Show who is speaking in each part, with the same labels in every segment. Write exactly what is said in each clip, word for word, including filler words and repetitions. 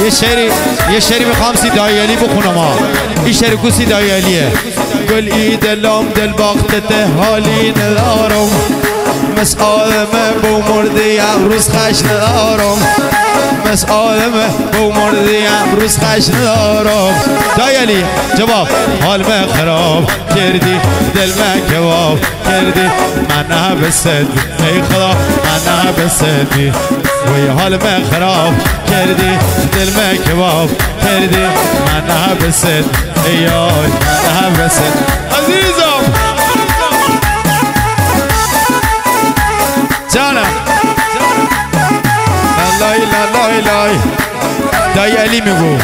Speaker 1: یه شعری یه شعری میخوام سیدای علی بخونم ها. این شعر کو سیدای علیه. گل ای دلم دل باختته حالی ندارم، مثل آدمه بو مردی امروز خش ندارم، مثل آدمه بو مردی امروز خش ندارم. دای علی جواب حال من خراب کردی دل من کباب کردی من نبسد ای خدا من نبسدی وی حال من خراب کردی دل من کباب کردی من نبسد ای یای من نبسد. عزیزم جانم لای لای لای دای علی میگو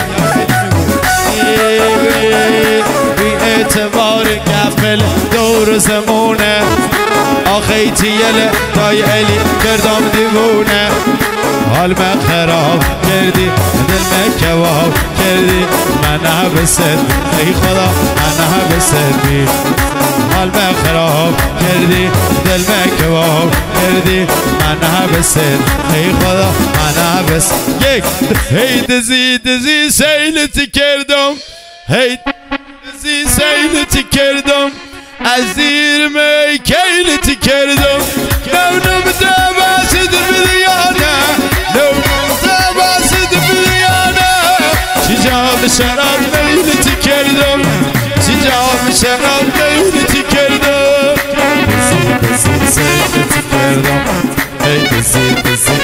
Speaker 1: بی اعتبار گفل دور زمونه آخی تیل دای علی کردم دیوونه حال من خراب کردی دل من کباب کردی من نبسد ای خدا من نبسدی حال من خراب کردی دل من کباب کردی من نبسد ای خدا من نبسد. یک هی دزی دزی سیلتی کردم هی دزی سیلتی کردم از زیر می کیلتی کردم نونم دبست بدیانه نونم دبست بدیانه چی جام شراب میلتی کردم چی جام شراب میلتی کردم دزی دزی سیلتی کردم هی دزی دزی.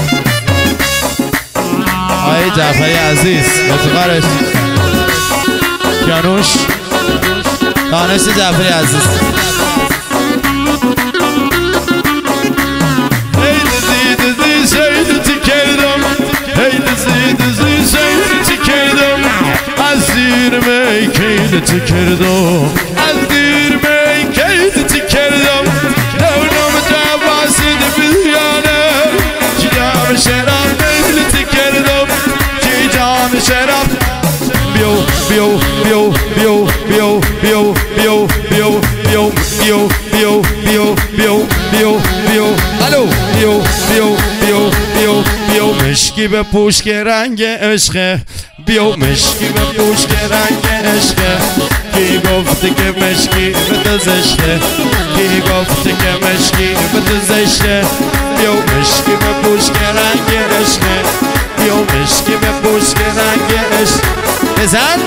Speaker 1: آقای جعفری عزیز متقارش کیانوش دانش جعفری عزیز هی دزی دزی سیلتی کردم هی دزی دزی سیلتی کردم از زیر می کیلتی کردم از زیر می کیلتی کردم نونم دوازد بیانه چی جام شراب میلتی کردم چی جام شراب بیو بیو بیو بیو بیو بیو بیو بیو بیو بیو بیو بیو بیو بیو بیو الو بیو بیو بیو بیو بیو مشکی به پوش که رنگ عشقه بیو مشکی به پوش که رنگ عشقه کی گفته که مشکی به تو زشته کی گفته که مشکی به تو زشته بیو مشکی به پوش که رنگ عشقه بیو مشکی به پوش که رنگ عشق بزن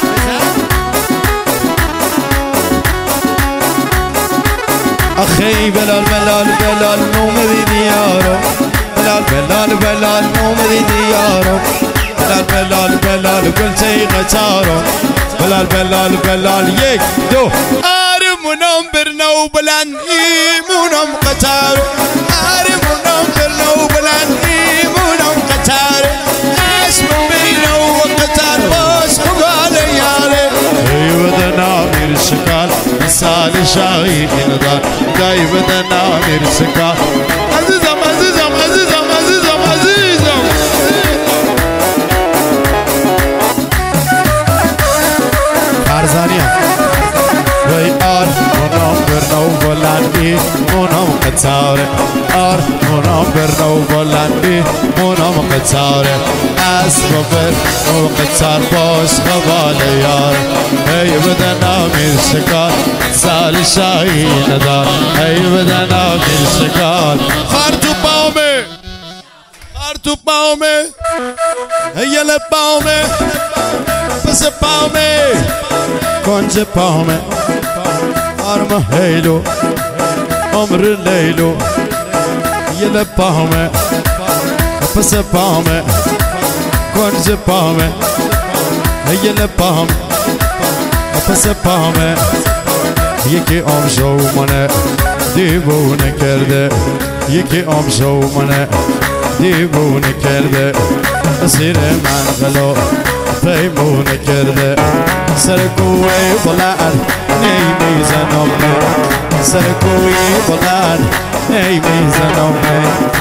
Speaker 1: آخی بلال بلال بلال نومدی دیارم بلال بلال بلال نومدی دیارم بلال بلال بلال گلچه قطارم بلال بلال بلال یک دو آرمونم برنو بلند ایمونم قطار آرمونم برنو بلند ایمونم قطار اسم بینو قطار باش خبال یاره ای بدن آمیر شکال مثال شاهی دار دای بدن آمیر شکال عزیزم عزیزم عزیزم عزیزم عزیزم فرزانیم وی آر منام برنو بلندی منام قطاره آر منام برنو بلندی منام قطاره اسب برنو قطار باش خبال یار ای بدن آمیر شکال سال شاهی ندار ای بدن آمیر شکال خار تو پاومه خار تو پاومه ایل پاومه پس پاومه کنج پاومه آرم هیلو عمر لیلو یل پاومه پس پاومه کنج پاومه یل پاومه پس پاومه یکی آمشو منه دیوونه کرده یکی آمشو منه دیوونه کرده زیر من غلو پیمونه کرده سر کوی بلند نیمیزنم سر کوی بلند نیمیزنم